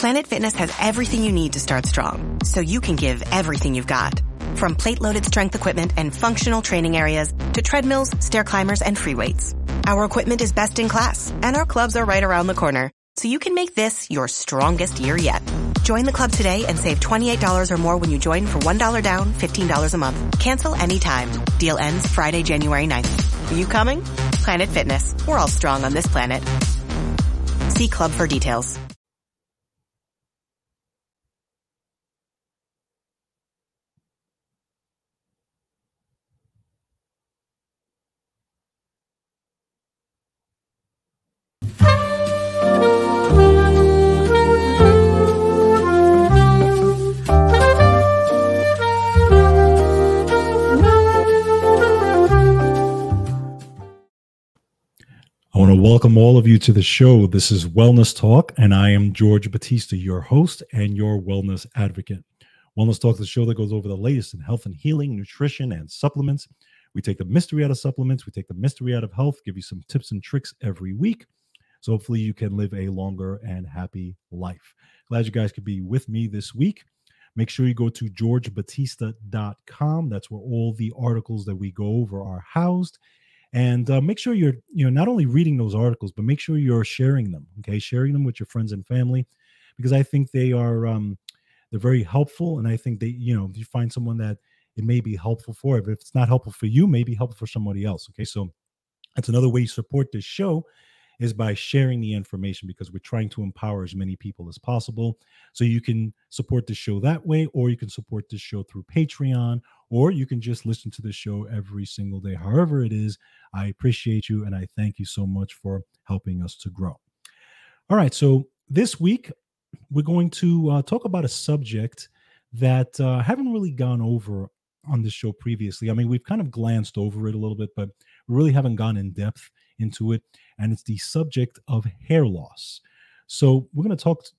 Planet Fitness has everything you need to start strong, so you can give everything you've got. From plate-loaded strength equipment and functional training areas to treadmills, stair climbers, and free weights. Our equipment is best in class, and our clubs are right around the corner, so you can make this your strongest year yet. Join the club today and save $28 or more when you join for $1 down, $15 a month. Cancel anytime. Deal ends Friday, January 9th. Are you coming? Planet Fitness. We're all strong on this planet. See club for details. I want to welcome all of you to the show. This is Wellness Talk, and I am George Batista, your host and your wellness advocate. Wellness Talk is the show that goes over the latest in health and healing, nutrition, and supplements. We take the mystery out of supplements. We take the mystery out of health, give you some tips and tricks every week. So hopefully you can live a longer and happy life. Glad you guys could be with me this week. Make sure you go to georgebatista.com. That's where all the articles that we go over are housed. And make sure you're, not only reading those articles, but make sure you're sharing them. Okay, sharing them with your friends and family, because I think they are they're very helpful. And I think they, if you find someone that it may be helpful for, if it's not helpful for you, maybe helpful for somebody else. Okay, so that's another way you support this show, is by sharing the information, because we're trying to empower as many people as possible. So you can support the show that way, or you can support this show through Patreon, or you can just listen to the show every single day. However it is, I appreciate you, and I thank you so much for helping us to grow. All right, so this week, we're going to talk about a subject that I haven't really gone over on this show previously. I mean, we've kind of glanced over it a little bit, but we really haven't gone in depth into it, and it's the subject of hair loss. So we're going to talk,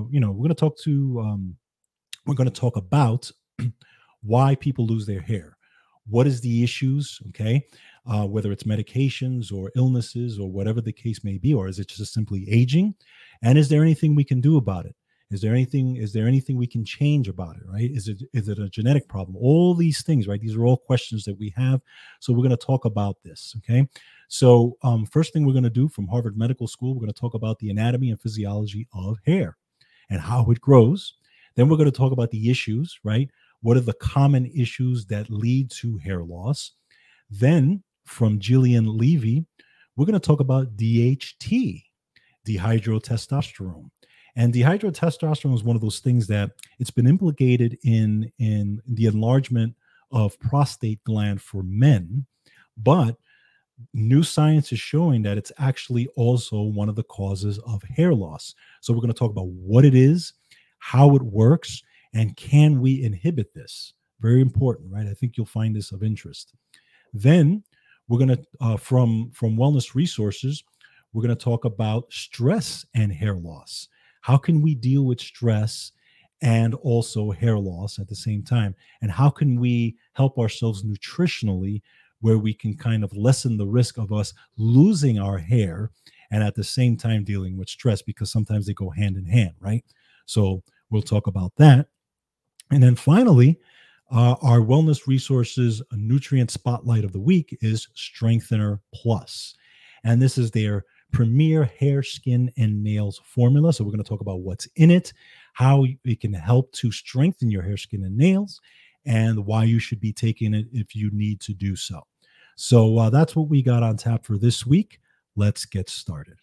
we're going to talk about why people lose their hair. What is the issues, okay? Whether it's medications or illnesses or whatever the case may be, or is it just simply aging? And is there anything we can do about it? Is there anything we can change about it, right? Is it a genetic problem? All these things, right? These are all questions that we have. So we're going to talk about this, okay? So first thing we're going to do from Harvard Medical School, we're going to talk about the anatomy and physiology of hair and how it grows. Then we're going to talk about the issues, right? What are the common issues that lead to hair loss? Then from Jillian Levy, we're going to talk about DHT, dihydrotestosterone. And dihydrotestosterone is one of those things that it's been implicated in the enlargement of prostate gland for men, but new science is showing that it's actually also one of the causes of hair loss. So we're going to talk about what it is, how it works, and can we inhibit this? Very important, right? I think you'll find this of interest. Then we're going to, from Wellness Resources, we're going to talk about stress and hair loss. How can we deal with stress and also hair loss at the same time? And how can we help ourselves nutritionally, where we can kind of lessen the risk of us losing our hair and at the same time dealing with stress, because sometimes they go hand in hand, right? So we'll talk about that. And then finally, our Wellness Resources Nutrient Spotlight of the week is Strengthener Plus. And this is their premier hair, skin, and nails formula. So we're going to talk about what's in it, how it can help to strengthen your hair, skin, and nails, and why you should be taking it if you need to do so. So that's what we got on tap for this week. Let's get started.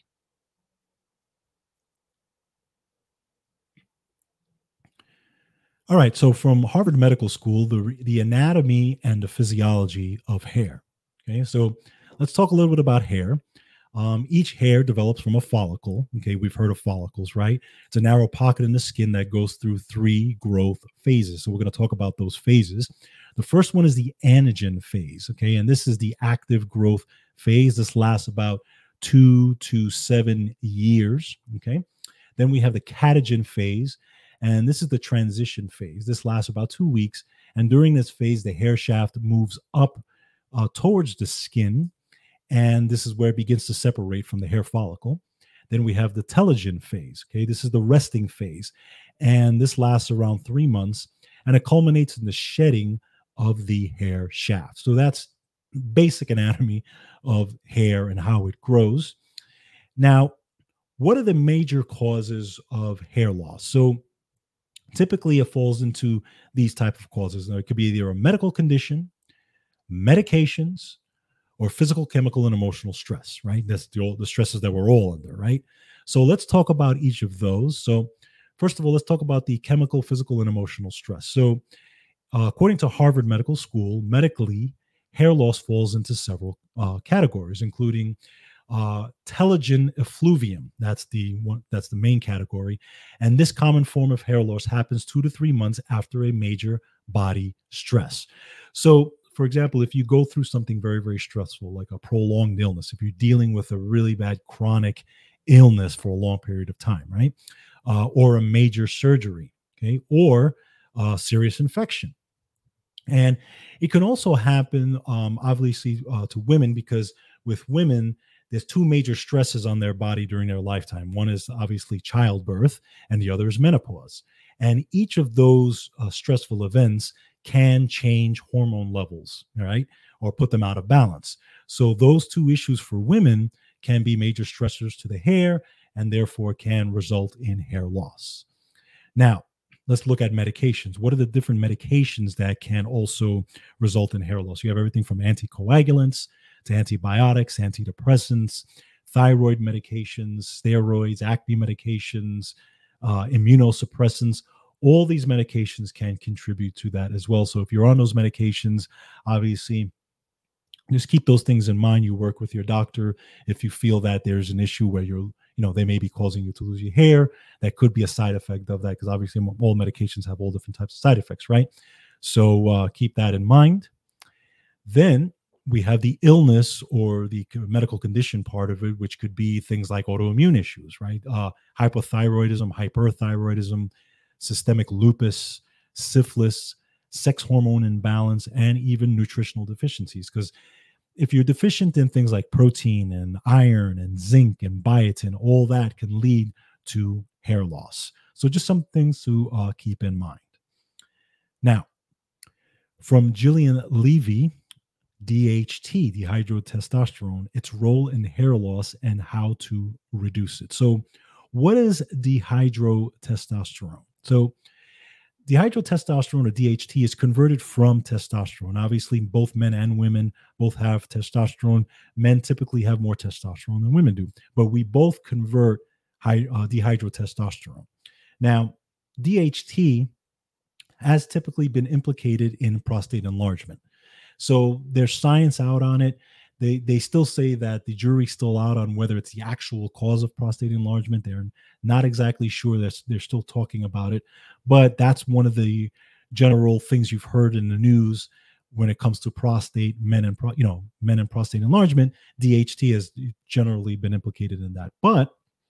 All right, so from Harvard Medical School, the anatomy and the physiology of hair. Okay, so let's talk a little bit about hair. Each hair develops from a follicle. Okay, we've heard of follicles, right? It's a narrow pocket in the skin that goes through 3 growth phases. So we're going to talk about those phases. The first one is the anagen phase. Okay, and this is the active growth phase. This lasts about 2 to 7 years. Okay, then we have the catagen phase, and this is the transition phase. This lasts about 2 weeks, and during this phase, the hair shaft moves up towards the skin. And this is where it begins to separate from the hair follicle. Then we have the telogen phase. Okay, this is the resting phase, and this lasts around 3 months, and it culminates in the shedding of the hair shaft. So that's basic anatomy of hair and how it grows. Now, what are the major causes of hair loss? So typically it falls into these type of causes. Now, it could be either a medical condition, medications, or physical, chemical, and emotional stress, right? That's the stresses that we're all under, right? So let's talk about each of those. So first of all, let's talk about the chemical, physical, and emotional stress. So according to Harvard Medical School, medically, hair loss falls into several categories, including telogen effluvium. That's the main category. And this common form of hair loss happens 2 to 3 months after a major body stress. So, for example, if you go through something very, very stressful, like a prolonged illness, if you're dealing with a really bad chronic illness for a long period of time, right? Or a major surgery, okay? Or serious infection. And it can also happen, obviously, to women, because with women, there's 2 major stresses on their body during their lifetime. One is obviously childbirth, and the other is menopause. And each of those stressful events can change hormone levels, all right, or put them out of balance. So those 2 issues for women can be major stressors to the hair, and therefore can result in hair loss. Now, let's look at medications. What are the different medications that can also result in hair loss? You have everything from anticoagulants to antibiotics, antidepressants, thyroid medications, steroids, acne medications, immunosuppressants. All these medications can contribute to that as well. So if you're on those medications, obviously, just keep those things in mind. You work with your doctor. If you feel that there's an issue where they may be causing you to lose your hair, that could be a side effect of that, because obviously all medications have all different types of side effects, right? So keep that in mind. Then we have the illness or the medical condition part of it, which could be things like autoimmune issues, right? Hypothyroidism, hyperthyroidism, systemic lupus, syphilis, sex hormone imbalance, and even nutritional deficiencies. Because if you're deficient in things like protein and iron and zinc and biotin, all that can lead to hair loss. So just some things to keep in mind. Now, from Jillian Levy, DHT, dihydrotestosterone, its role in hair loss and how to reduce it. So what is dihydrotestosterone? So dihydrotestosterone, or DHT, is converted from testosterone. Obviously, both men and women both have testosterone. Men typically have more testosterone than women do, but we both convert dihydrotestosterone. Now, DHT has typically been implicated in prostate enlargement. So there's science out on it. They still say that the jury's still out on whether it's the actual cause of prostate enlargement. They're not exactly sure. They're still talking about it. But that's one of the general things you've heard in the news when it comes to prostate, men and prostate enlargement. DHT has generally been implicated in that. But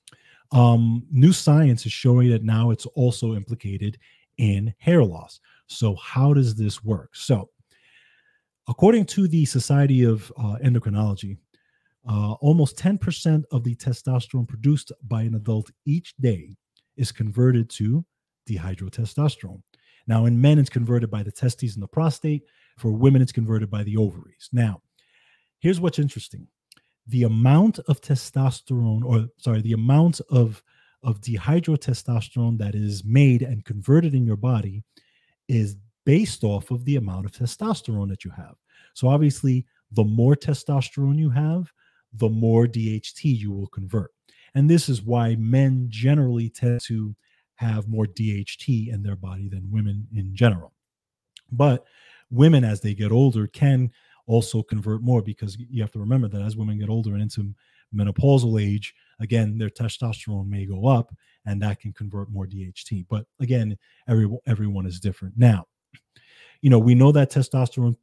new science is showing that now it's also implicated in hair loss. So how does this work? So according to the Society of Endocrinology, almost 10% of the testosterone produced by an adult each day is converted to dihydrotestosterone. Now, in men, it's converted by the testes and the prostate. For women, it's converted by the ovaries. Now, here's what's interesting. The amount of testosterone, the amount of dihydrotestosterone that is made and converted in your body is based off of the amount of testosterone that you have. So obviously, the more testosterone you have, the more DHT you will convert. And this is why men generally tend to have more DHT in their body than women in general. But women, as they get older, can also convert more, because you have to remember that as women get older and into menopausal age, again, their testosterone may go up, and that can convert more DHT. But again, everyone is different. Now, we know that testosterone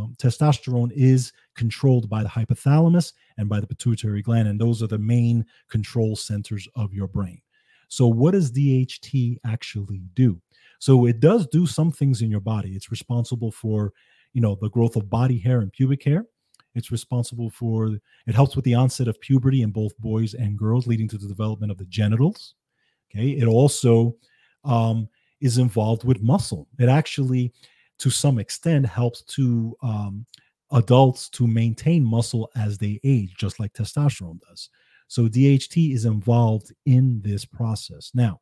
is controlled by the hypothalamus and by the pituitary gland, and those are the main control centers of your brain. So what does DHT actually do? So it does do some things in your body. It's responsible for, the growth of body hair and pubic hair. It's responsible for, it helps with the onset of puberty in both boys and girls, leading to the development of the genitals. Okay. It also is involved with muscle. It actually, to some extent, helps to adults to maintain muscle as they age, just like testosterone does. So DHT is involved in this process. Now,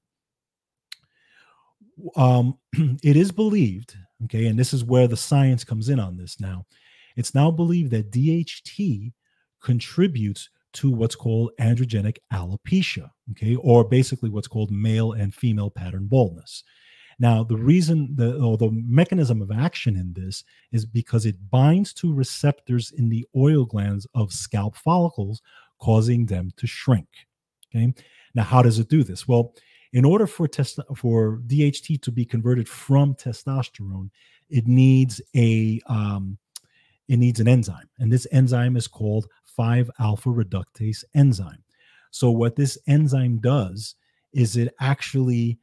it is believed, okay, and this is where the science comes in on this now. It's now believed that DHT contributes to what's called androgenic alopecia, okay, or basically what's called male and female pattern baldness. Now, the reason, the mechanism of action in this is because it binds to receptors in the oil glands of scalp follicles, causing them to shrink. Okay. Now, how does it do this? Well, in order for DHT to be converted from testosterone, it needs an enzyme, and this enzyme is called 5-alpha reductase enzyme. So what this enzyme does is it actually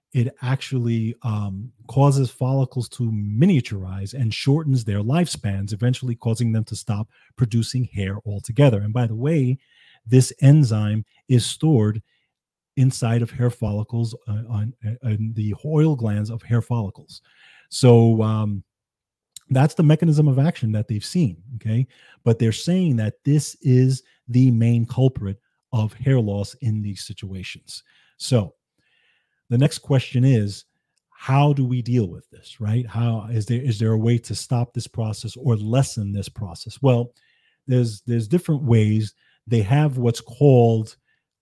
causes follicles to miniaturize and shortens their lifespans, eventually causing them to stop producing hair altogether. And by the way, this enzyme is stored inside of hair follicles, on the oil glands of hair follicles. So that's the mechanism of action that they've seen, okay? But they're saying that this is the main culprit of hair loss in these situations. So the next question is, how do we deal with this, right? How is there a way to stop this process or lessen this process? Well, there's different ways. They have what's called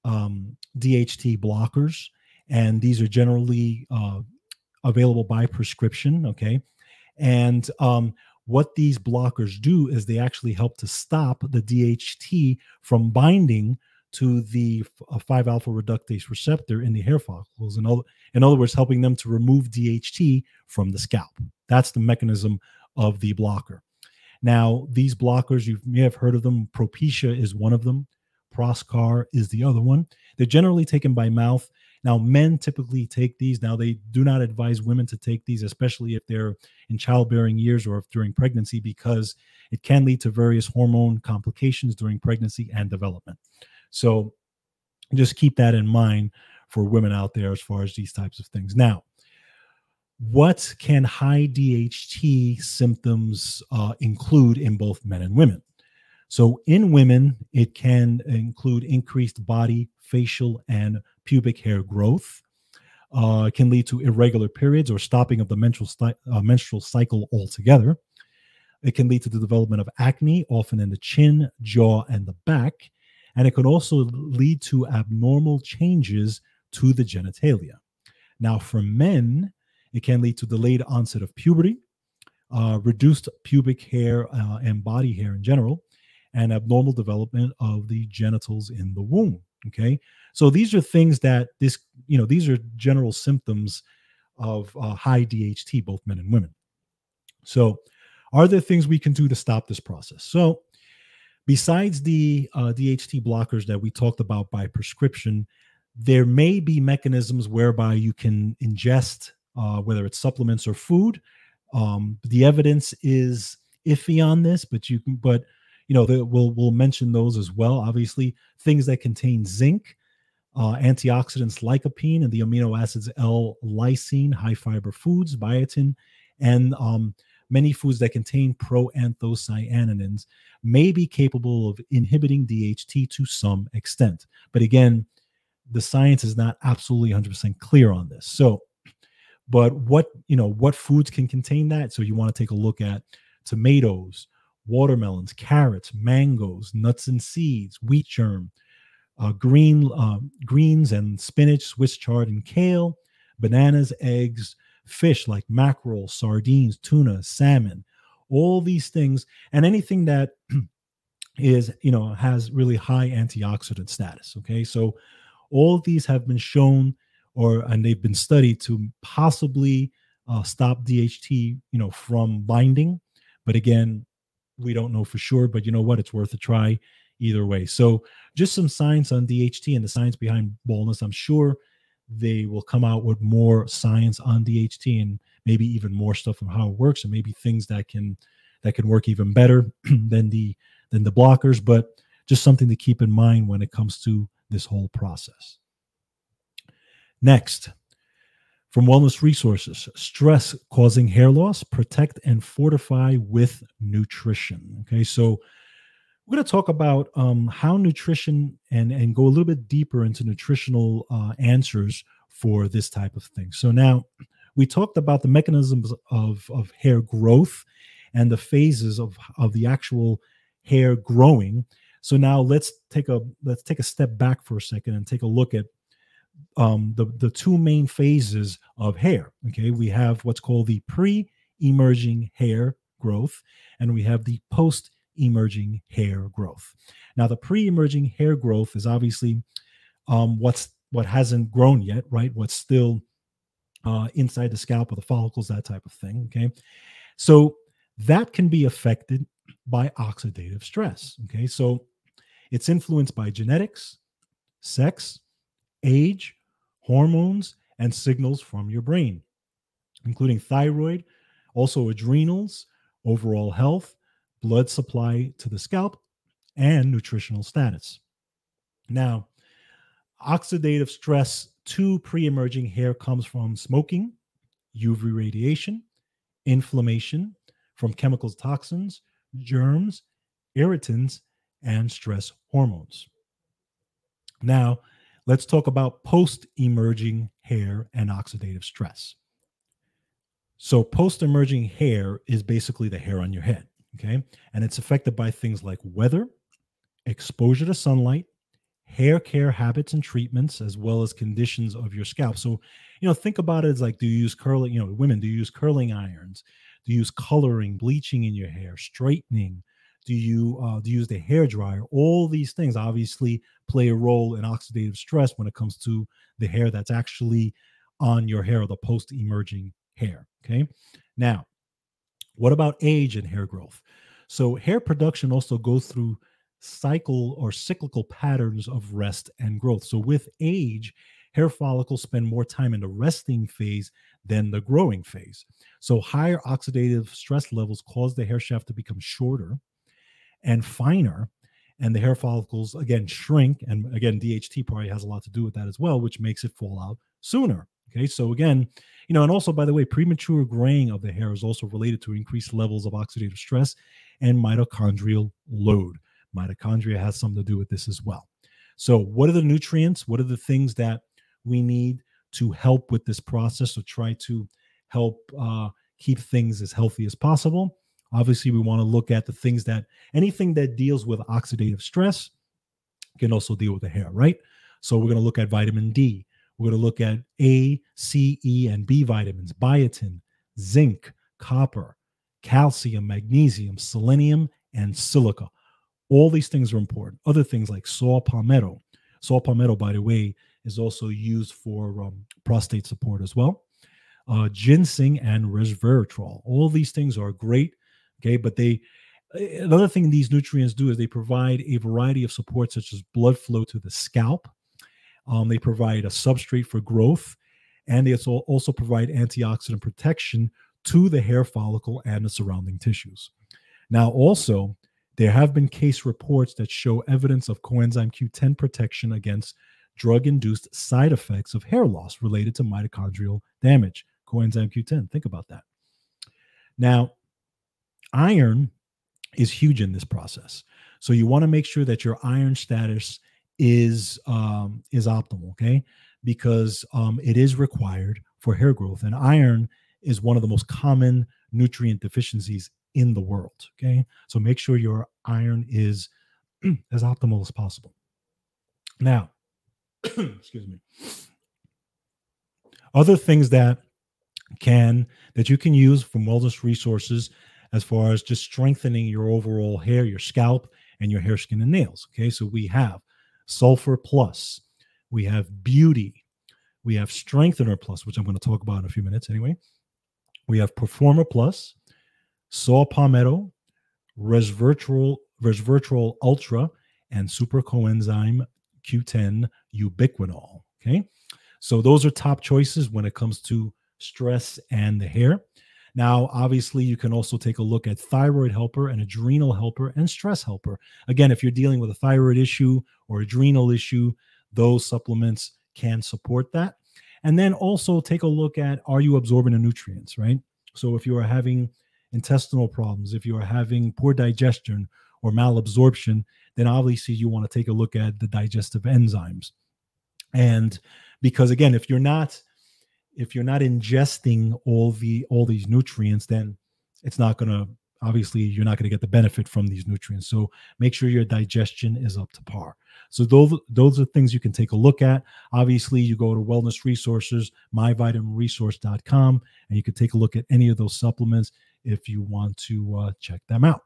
DHT blockers, and these are generally available by prescription, okay? And what these blockers do is they actually help to stop the DHT from binding to the 5-alpha reductase receptor in the hair follicles. In other words, helping them to remove DHT from the scalp. That's the mechanism of the blocker. Now, these blockers, you may have heard of them. Propecia is one of them. Proscar is the other one. They're generally taken by mouth. Now, men typically take these. Now, they do not advise women to take these, especially if they're in childbearing years or if during pregnancy, because it can lead to various hormone complications during pregnancy and development. So just keep that in mind for women out there as far as these types of things. Now, what can high DHT symptoms include in both men and women? So in women, it can include increased body, facial, and pubic hair growth. It can lead to irregular periods or stopping of the menstrual cycle altogether. It can lead to the development of acne, often in the chin, jaw, and the back. And it can also lead to abnormal changes to the genitalia. Now, for men, it can lead to delayed onset of puberty, reduced pubic hair and body hair in general, and abnormal development of the genitals in the womb. Okay, so these are things that these are general symptoms of high DHT, both men and women. So, are there things we can do to stop this process? So, besides the DHT blockers that we talked about by prescription, there may be mechanisms whereby you can ingest, whether it's supplements or food. The evidence is iffy on this, but we'll mention those as well. Obviously, things that contain zinc, antioxidants lycopene, and the amino acids L-lysine, high fiber foods, biotin, and many foods that contain proanthocyanins may be capable of inhibiting DHT to some extent. But again, the science is not absolutely 100% clear on this. So, but what foods can contain that? So you want to take a look at tomatoes, watermelons, carrots, mangoes, nuts and seeds, wheat germ, greens and spinach, Swiss chard and kale, bananas, eggs, fish like mackerel, sardines, tuna, salmon, all these things, and anything that has really high antioxidant status. Okay, so all of these have been shown and they've been studied to possibly stop DHT, from binding. But again, we don't know for sure, but you know what? It's worth a try either way. So just some science on DHT and the science behind baldness. I'm sure they will come out with more science on DHT and maybe even more stuff on how it works, and maybe things that can work even better than the than the blockers, but just something to keep in mind when it comes to this whole process. Next, from Wellness Resources, stress causing hair loss, protect and fortify with nutrition. Okay, so we're going to talk about how nutrition and go a little bit deeper into nutritional answers for this type of thing. So now we talked about the mechanisms of hair growth and the phases of the actual hair growing. So now let's take a step back for a second and take a look at the two main phases of hair. Okay, we have what's called the pre-emerging hair growth, and we have the post-emerging hair growth. Now, the pre-emerging hair growth is obviously what hasn't grown yet, right? What's still inside the scalp or the follicles, that type of thing. Okay, so that can be affected by oxidative stress. Okay, so it's influenced by genetics, sex, age, hormones, and signals from your brain, including thyroid, also adrenals, overall health, blood supply to the scalp, and nutritional status. Now, oxidative stress to pre-emerging hair comes from smoking, UV radiation, inflammation from chemicals, toxins, germs, irritants, and stress hormones. Now, let's talk about post-emerging hair and oxidative stress. So post-emerging hair is basically the hair on your head, okay? And it's affected by things like weather, exposure to sunlight, hair care habits and treatments, as well as conditions of your scalp. So, think about it as like, do you use curling, women, do you use curling irons? Do you use coloring, bleaching in your hair, straightening? Do you use the hair dryer? All these things obviously play a role in oxidative stress when it comes to the hair that's actually on your hair, or the post-emerging hair. Okay. Now, what about age and hair growth? So hair production also goes through cyclical patterns of rest and growth. So with age, hair follicles spend more time in the resting phase than the growing phase. So higher oxidative stress levels cause the hair shaft to become shorter and finer, and the hair follicles again shrink. And again, DHT probably has a lot to do with that as well, which makes it fall out sooner. Okay, so again, and also, by the way, premature graying of the hair is also related to increased levels of oxidative stress and mitochondrial load. Mitochondria has something to do with this as well. So what are the nutrients? What are the things that we need to help with this process, or try to help keep things as healthy as possible? Obviously, we want to look at the things that anything that deals with oxidative stress can also deal with the hair, right? So we're going to look at vitamin D. We're going to look at A, C, E, and B vitamins, biotin, zinc, copper, calcium, magnesium, selenium, and silica. All these things are important. Other things like saw palmetto. Saw palmetto, by the way, is also used for prostate support as well. Ginseng and resveratrol. All these things are great. Okay, but another thing these nutrients do is they provide a variety of support, such as blood flow to the scalp. They provide a substrate for growth, and they also provide antioxidant protection to the hair follicle and the surrounding tissues. Now, also, there have been case reports that show evidence of coenzyme Q10 protection against drug-induced side effects of hair loss related to mitochondrial damage. Coenzyme Q10, think about that. Now, iron is huge in this process. So you want to make sure that your iron status is optimal, okay? Because it is required for hair growth. And iron is one of the most common nutrient deficiencies in the world, okay? So make sure your iron is as optimal as possible. Now, excuse me. Other things that you can use from Wellness Resources as far as just strengthening your overall hair, your scalp, and your hair, skin, and nails. Okay, so we have Sulfur Plus, we have Beauty, we have Strengthener Plus, which I'm going to talk about in a few minutes anyway. We have Performer Plus, Saw Palmetto, Resveratrol Ultra, and Super Coenzyme Q10 Ubiquinol. Okay, so those are top choices when it comes to stress and the hair. Now, obviously, you can also take a look at Thyroid Helper and Adrenal Helper and Stress Helper. Again, if you're dealing with a thyroid issue or adrenal issue, those supplements can support that. And then also take a look at, are you absorbing the nutrients, right? So if you are having intestinal problems, if you are having poor digestion or malabsorption, then obviously you want to take a look at the digestive enzymes. And because again, if you're not ingesting all these nutrients, then it's not going to, obviously you're not going to get the benefit from these nutrients. So make sure your digestion is up to par. So those are things you can take a look at. Obviously, you go to Wellness Resources, myvitaminresource.com, and you can take a look at any of those supplements if you want to check them out.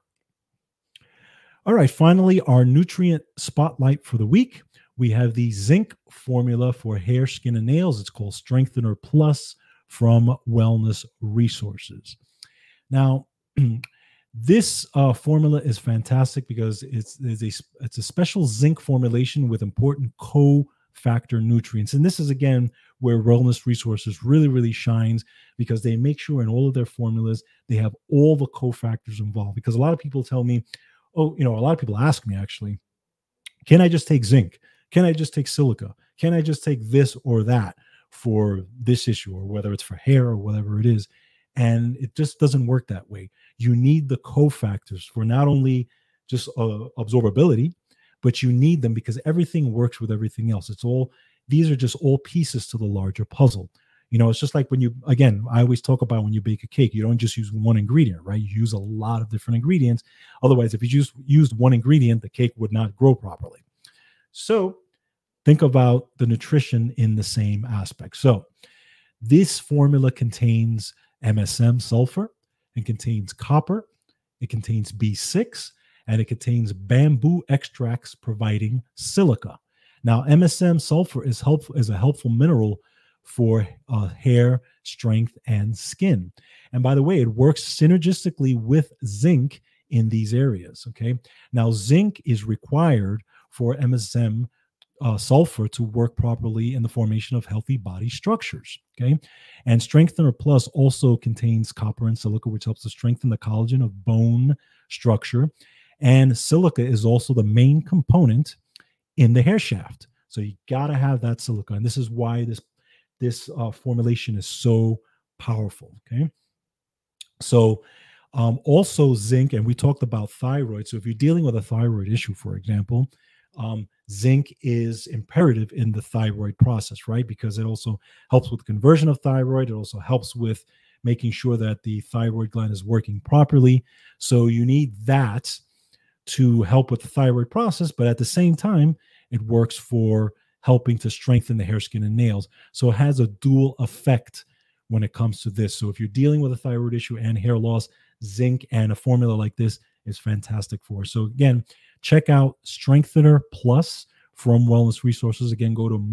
All right, finally, our nutrient spotlight for the week. We have the zinc formula for hair, skin, and nails. It's called Strengthener Plus from Wellness Resources. Now, this formula is fantastic because it's a special zinc formulation with important cofactor nutrients. And this is, again, where Wellness Resources really shines, because they make sure in all of their formulas, they have all the cofactors involved. Because a lot of people tell me, a lot of people ask me, actually, can I just take zinc? Can I just take silica? Can I just take this or that for this issue, or whether it's for hair or whatever it is? And it just doesn't work that way. You need the cofactors for not only just absorbability, but you need them because everything works with everything else. These are just all pieces to the larger puzzle. It's just like I always talk about when you bake a cake, you don't just use one ingredient, right? You use a lot of different ingredients. Otherwise, if you just used one ingredient, the cake would not grow properly. So think about the nutrition in the same aspect. So this formula contains MSM sulfur, it contains copper, it contains B6, and it contains bamboo extracts providing silica. Now, MSM sulfur is a helpful mineral for hair, strength, and skin. And by the way, it works synergistically with zinc in these areas. Okay. Now, zinc is required for MSM sulfur to work properly in the formation of healthy body structures. Okay. And Strengthener Plus also contains copper and silica, which helps to strengthen the collagen of bone structure. And silica is also the main component in the hair shaft. So you got to have that silica. And this is why this formulation is so powerful. Okay. So also zinc, and we talked about thyroid. So if you're dealing with a thyroid issue, for example, zinc is imperative in the thyroid process, right? Because it also helps with conversion of thyroid. It also helps with making sure that the thyroid gland is working properly. So you need that to help with the thyroid process, but at the same time, it works for helping to strengthen the hair, skin, and nails. So it has a dual effect when it comes to this. So if you're dealing with a thyroid issue and hair loss, zinc and a formula like this is fantastic for. So again, check out Strengthener Plus from Wellness Resources. Again, go to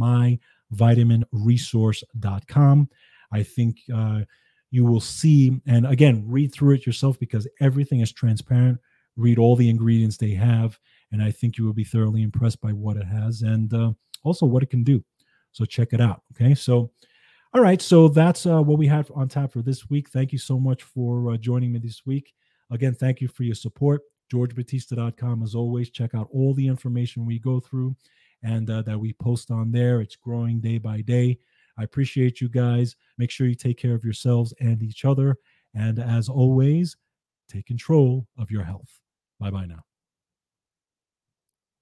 myvitaminresource.com. I think you will see, and again, read through it yourself because everything is transparent. Read all the ingredients they have, and I think you will be thoroughly impressed by what it has and also what it can do. So check it out. Okay, so all right, so that's what we have on tap for this week. Thank you so much for joining me this week. Again, thank you for your support. GeorgeBatista.com. As always, check out all the information we go through and that we post on there. It's growing day by day. I appreciate you guys. Make sure you take care of yourselves and each other. And as always, take control of your health. Bye-bye now.